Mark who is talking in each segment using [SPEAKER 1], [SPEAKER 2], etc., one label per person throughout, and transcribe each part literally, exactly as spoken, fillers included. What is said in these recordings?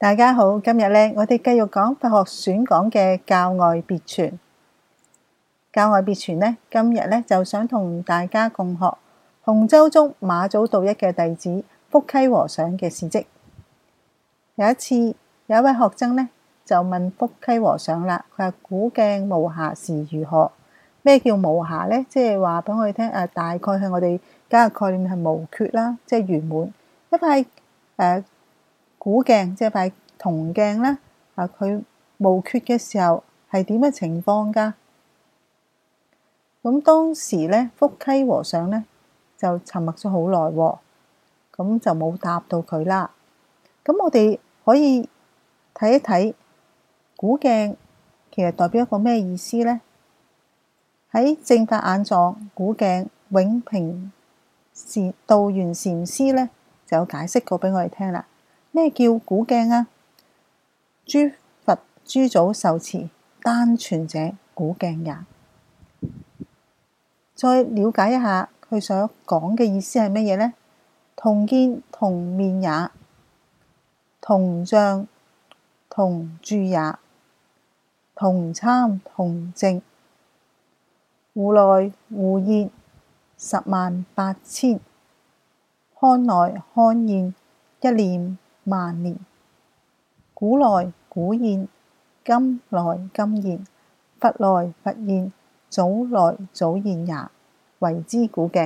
[SPEAKER 1] 大家好，今日咧，我哋繼續講佛學選講嘅教外別傳。教外別傳咧，今日咧就想同大家共學洪州宗馬祖道一嘅弟子福溪和尚嘅事蹟。有一次，有一位學僧咧就問福溪和尚啦，佢話古鏡無瑕時如何？咩叫無瑕咧？即係話俾我哋聽，誒，大概係我哋家嘅概念係無缺啦，即係圓滿一塊誒。呃古鏡即係塊銅鏡咧，啊佢無缺嘅時候係點嘅情況㗎？咁當時咧，福溪和尚咧就沉默咗好耐喎，咁就冇答到佢啦。咁我哋可以睇一睇古鏡其實代表一個咩意思咧？喺正法眼藏古鏡永平禪道元禪師咧就有解釋過俾我哋聽啦。咩叫古鏡啊？諸佛諸祖受持單傳者，古鏡也。再了解一下佢所講嘅意思係乜嘢呢？同見同面也，同像同住也，同參同證，互來互現，十萬八千，看來看現，一念萬年，古來古現，今來今現，佛來佛現，祖來祖現也，謂之古鏡。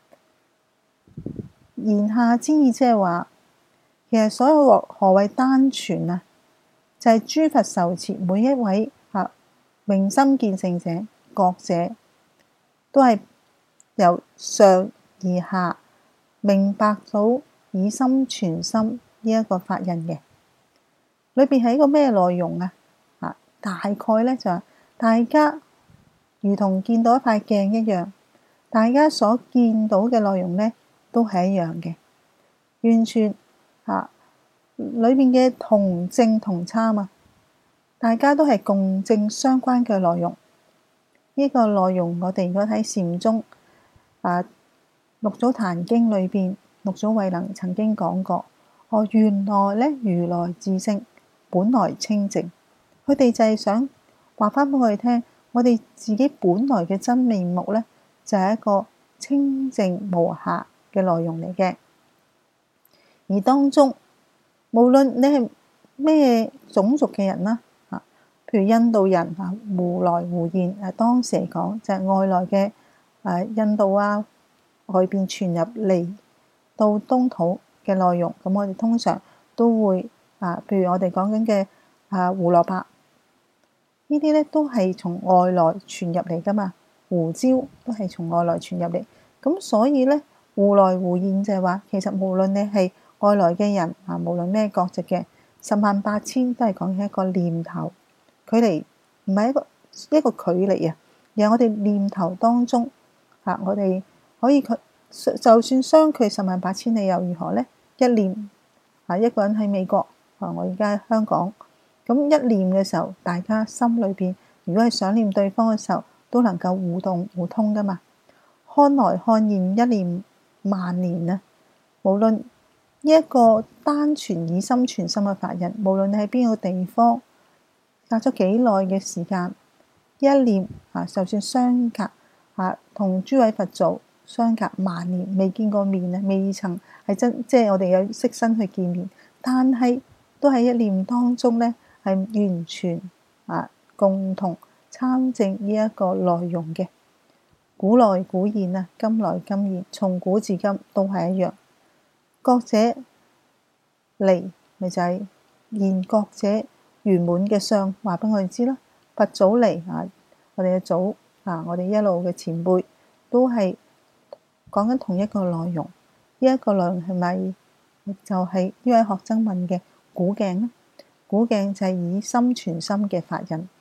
[SPEAKER 1] 言下之意即係話，其實所有何何謂單傳啊？就係、是、諸佛受持每一位啊明心見性者、覺者，都係由上而下明白到以心傳心呢一個法印嘅。裏邊係一個咩內容啊？啊，大概咧就係大家如同見到一塊鏡一樣，大家所見到嘅內容咧都係一樣嘅，完全啊裏邊嘅同證同參啊，大家都係共證相關嘅內容。呢、這個內容我哋如果睇禪宗啊六祖壇經裏邊，六祖慧能曾經講過，哦，原來咧如來自性本來清淨，佢哋就係想話翻俾我哋聽，我哋自己本來嘅真面目咧就係一個清淨無瑕嘅內容嚟嘅。而當中無論你係咩種族嘅人啦，啊，譬如印度人啊，互來互現，誒當時嚟講就係外來嘅誒印度啊，外邊傳入嚟到東土嘅內容，咁我哋通常都會啊，譬如我哋講緊嘅啊胡蘿蔔，呢啲咧都係從外來傳入嚟噶嘛，胡椒都係從外來傳入嚟，咁所以咧互來互現就係話，其實無論你係外來嘅人啊，無論咩國籍嘅，十萬八千都係講緊一個念頭，距離唔係一個一個距離啊，而係我哋念頭當中啊，我哋可以佢就算相距十萬八千里又如何咧？一念啊，一個人喺美國啊，我而家喺香港，咁一念嘅時候，大家心裏邊如果係想念對方嘅時候，都能夠互動互通噶嘛。看來看現，一念萬年啊！無論呢一個單傳以心傳心嘅法印，無論你喺邊個地方，隔咗幾耐嘅時間，一念啊，就算相隔啊，同諸位佛祖相隔萬年，未見過面啊，未曾係真，即係我哋有色身去見面，但係都喺一念當中咧，係完全啊共同參證呢一個內容嘅。古來古現啊，今來今現，從古至今都係一樣。覺者離咪就係現覺者圓滿嘅相，話俾我哋知啦。佛祖嚟啊，我哋嘅祖啊，我哋一路嘅前輩都係講緊同一個內容。呢一個內容係咪就係呢位學僧問嘅古鏡呢？古鏡就係以心傳心嘅法印。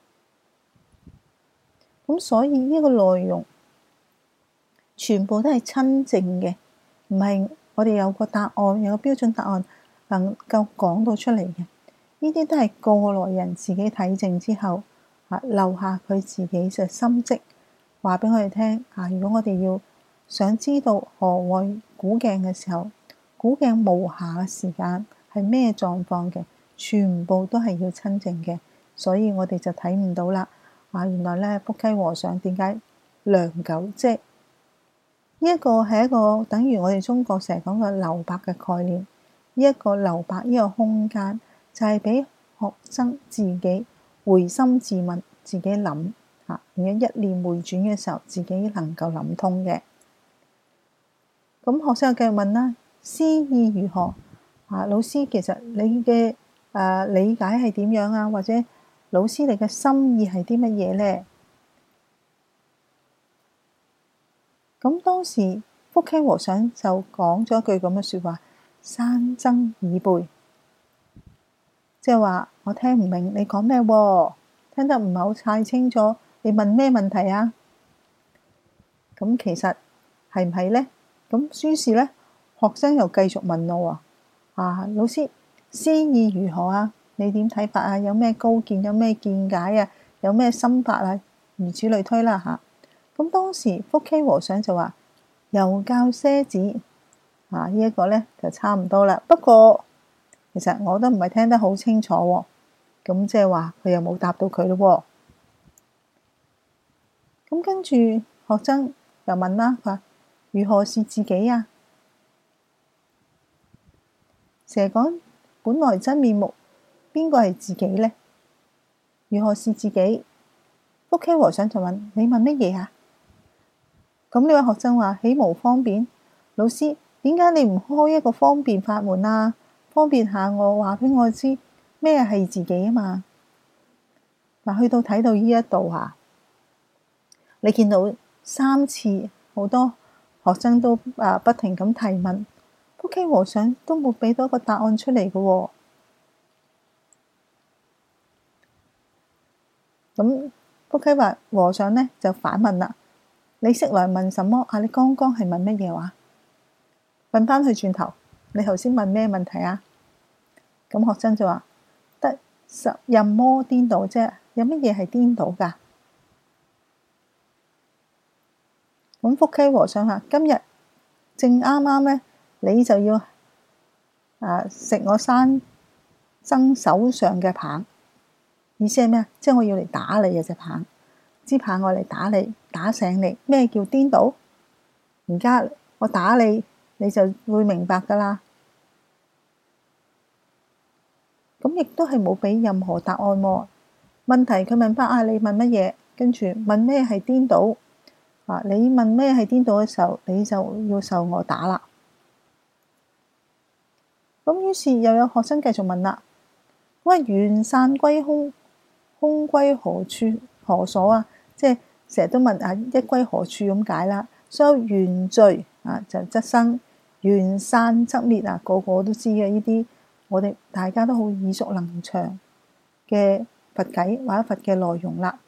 [SPEAKER 1] 咁所以呢個內容全部都係親證嘅，唔係我哋有個答案，有個標準答案能夠講到出嚟嘅。呢啲都係過來人自己體證之後啊，留下佢自己嘅心跡，話俾我哋聽啊。如果我哋要想知道何謂古鏡嘅時候，古鏡無瑕嘅時間係咩狀況嘅， 全部都係要親淨嘅，所以我哋就睇唔到啦。啊，原來咧福溪和尚點解良久？即係呢一個係一個等於我哋中國成日講嘅留白嘅概念。呢一個留白呢個空間就係俾學生自己回心自問，自己諗嚇，然後一念回轉嘅時候，自己能夠諗通嘅。咁學生又繼續問啦，師意如何？啊，老師其實你嘅誒、呃、理解係點樣啊？或者老師你嘅心意係啲乜嘢咧？咁當時福溪和尚就講咗一句咁嘅説話：山僧已背，即係話我聽唔明你講咩喎，聽得唔係好太清楚。你問咩問題啊？咁其實係唔係咧？咁於是咧，學生又繼續問我喎，啊，老師，師意如何啊？你點睇法啊？有咩高見？有咩見解啊？有咩心法啊？如此類推啦嚇。咁當時福溪和尚就話：又教些子啊，呢一個咧就差唔多啦。不過其實我都唔係聽得好清楚喎。咁即係話佢又冇答到佢咯喎。咁跟住學生又問啦，佢話：如何是自己啊？成日講本來真面目，邊個係自己呢？如何是自己？福溪和尚就問：你問乜嘢啊？咁呢位學生話：豈無方便？老師，點解你唔開一個方便法門啊？方便下我，話俾我知咩係自己啊嘛？嗱，去到睇到呢一度啊，你見到三次好多學生都啊不停咁提問，福溪和尚都冇俾到一個答案出嚟嘅喎。咁福溪話和尚呢就反問啦：你識來問什麼啊？你剛剛係問乜嘢話？問翻去轉頭，你頭先問咩問題啊？咁學生就話：得十任麼顛倒啫？有乜嘢係顛倒㗎？咁福溪和尚話：今日正啱啱咧，你就要啊食我山僧手上嘅棒。意思係咩啊？即係我要嚟打你嘅隻棒，支棒我嚟打你，打醒你。咩叫顛倒？而家我打你，你就會明白㗎啦。咁亦都係冇俾任何答案喎。問題佢問翻啊，你問乜嘢？跟住問咩係顛倒？啊，你問咩係顛倒嘅時候，你就要受我打啦。咁於是又有學生繼續問啦：喂，緣散歸空，空歸何處何所啊？即係成日都問啊，一歸何處咁解啦。所有緣聚啊，就則生；緣散則滅啊，個個都知嘅呢啲，我哋大家都好耳熟能詳嘅佛偈或者佛嘅內容啦。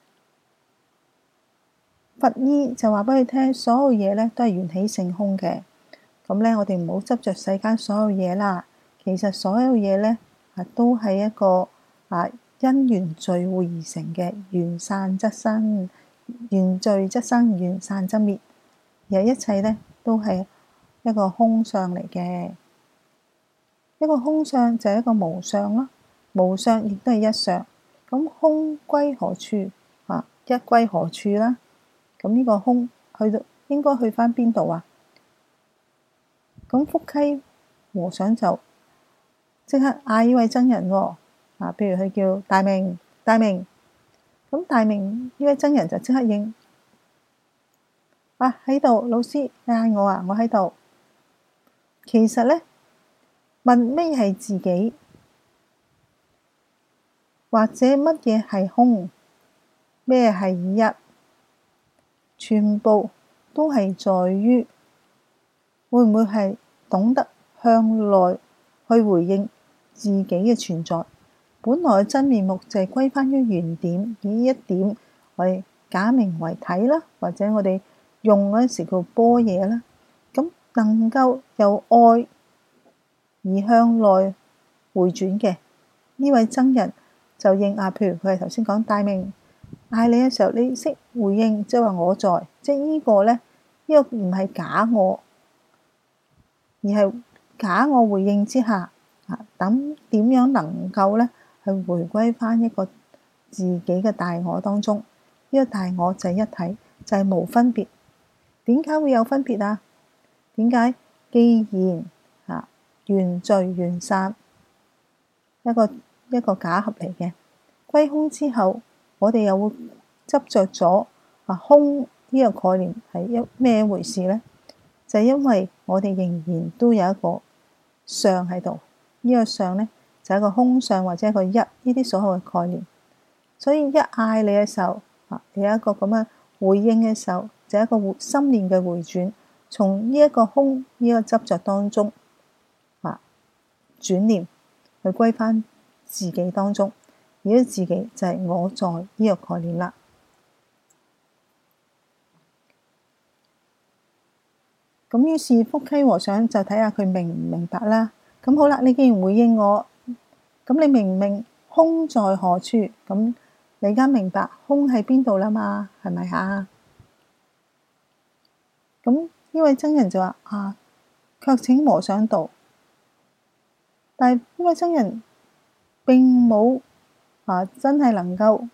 [SPEAKER 1] 佛意就話俾佢聽，所有嘢咧都係緣起性空嘅。咁咧，我哋唔好執着世間所有嘢啦。其實所有嘢咧啊，都係一個啊因緣聚會而成嘅，緣散則生，緣聚則生，緣散則滅。而一切咧都係一個空相嚟嘅。一個空相就係一個無相咯，無相亦都係一相。咁空歸何處啊？一歸何處啦？咁呢個空去到應該去返邊度啊？咁福溪和尚就即刻嗌呢位僧人喎，啊，譬如佢叫大明，大明，咁大明呢位僧人就即刻應，啊喺度，老師你嗌我啊，我喺度。其實咧問咩係自己，或者乜嘢係空，咩係一？全部都係在於會唔會係懂得向內去回應自己嘅存在。本來嘅真面目就係歸返於原點，以一點我哋假名為體啦，或者我哋用嗰陣時叫般若啦。咁能夠由愛而向內回轉嘅呢位僧人就應啊，譬如佢係頭先講大明嗌你嘅時候，你識回應，即係話我在，即係呢個咧，呢個唔係假我，而係假我回應之下， 啊，等點樣能夠咧去回歸返一個自己嘅大我當中？呢個大我就係一體，就係無分別。點解會有分別啊？點解？既然啊緣聚緣散，一個一個假合嚟嘅，歸空之後，我哋又會執着咗啊空呢個概念係一咩回事咧？就係因為我哋仍然都有一個相喺度，呢個相咧就係一個空相或者一個一呢啲所有嘅概念。所以一嗌你嘅時候，啊你有一個咁嘅回應嘅時候，就係一個心念嘅回轉，從呢一個空呢個執着當中啊轉念去歸返自己當中，而呢自己就係我在呢個概念啦。咁於是福溪和尚就睇下佢明唔明白啦。咁好啦，你既然回應我，咁你明唔明空在何處？咁你而家明白空喺邊度啦嘛？係咪啊？咁呢位僧人就話啊，卻請和尚道。但係呢位僧人並冇啊，真係能夠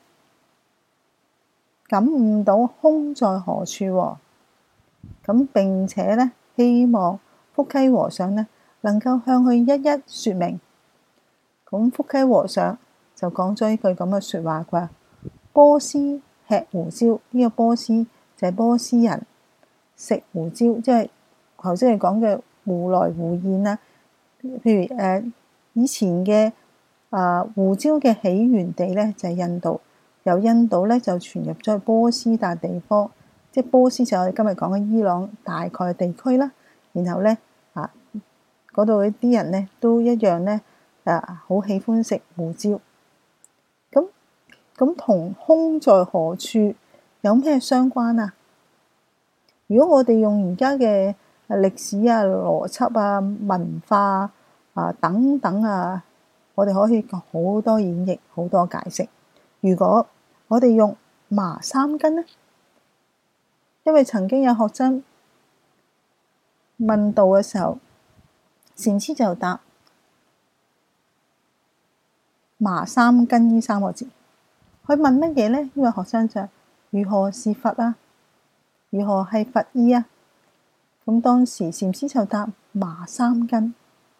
[SPEAKER 1] 感悟到空在何處喎。咁並且咧，希望福溪和尚咧能夠向佢一一説明。咁福溪和尚就講咗一句咁嘅説話，佢話：波斯吃胡椒，呢、這個波斯就係波斯人食胡椒，即係頭先你講嘅胡來胡燕啦。譬如誒、呃、以前嘅啊、呃、胡椒嘅起源地咧就係、是、印度，由印度咧就傳入咗去波斯笪地方。即係波斯就係我哋今日講嘅伊朗大概嘅地區啦，然後咧啊嗰度啲人咧都一樣咧啊好喜歡食胡椒。咁咁同空在何處有咩相關啊？如果我哋用而家嘅歷史啊、邏輯啊、文化啊等等啊，我哋可以好多演繹、好多解釋。如果我哋用麻三根咧？因為曾經有學生問道嘅時候，禪師就答麻三根呢三個字。佢問乜嘢呢？呢位學生就如何是佛啊？如何係佛意啊？咁當時禪師就答麻三根，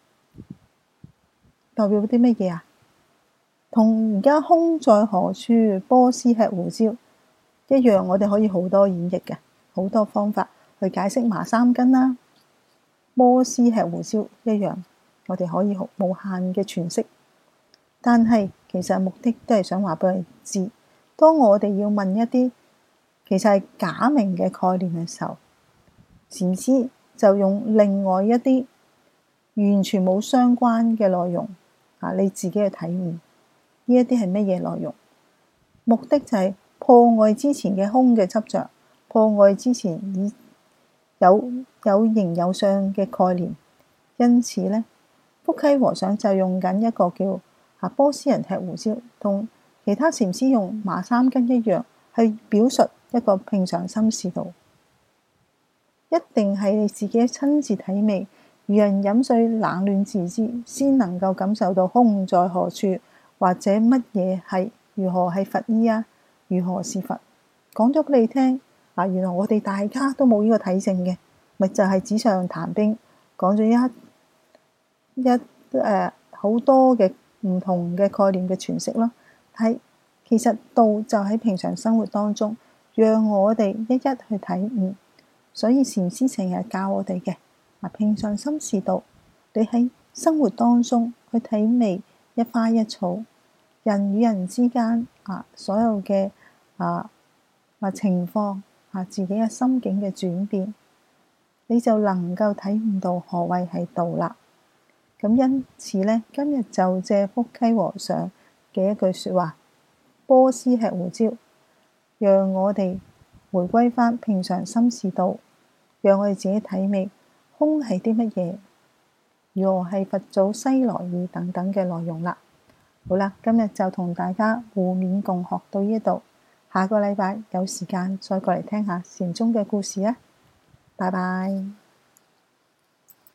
[SPEAKER 1] 代表啲乜嘢啊？同而家空在何處？波斯吃胡椒一樣，我哋可以好多演繹嘅。好多方法去解釋麻三根啦，波斯吃胡椒一樣，我哋可以好無限嘅詮釋。但係其實目的都係想話俾我哋知，當我哋要問一啲其實係假名嘅概念嘅時候，禪師就用另外一啲完全冇相關嘅內容啊，你自己去體悟呢一啲係乜嘢內容？目的就係破壞之前嘅空嘅執着。破壞之前已有有形有相嘅概念，因此咧，福溪和尚就用緊一個叫啊波斯人吃胡椒，同其他禪師用麻三根一樣，去表述一個平常心示道。一定係你自己親自體味，如人飲水冷暖自知，先能夠感受到空在何處，或者乜嘢係如何係佛意啊？如何是佛？講咗俾你聽。啊！原來我哋大家都冇呢個體證嘅，咪就係紙上談兵，講咗一一誒好、呃、多嘅唔同嘅概念嘅詮釋咯。係其實道就喺平常生活當中，讓我哋一一去體悟。所以禪師成日教我哋嘅啊，平常心是道。你喺生活當中去體味一花一草，人與人之間啊，所有嘅啊啊情況。啊！自己嘅心境嘅轉變，你就能夠體悟到何謂係道啦。咁因此呢，今日就借福溪和尚嘅一句説話：波斯吃胡椒，讓我哋回歸返平常心是道，讓我哋自己體味空係啲乜嘢，如何係佛祖西來意等等嘅內容啦。好啦，今日就同大家互勉共學到呢度。下個禮拜有時間再過嚟聽下禪宗嘅故事啊！拜拜。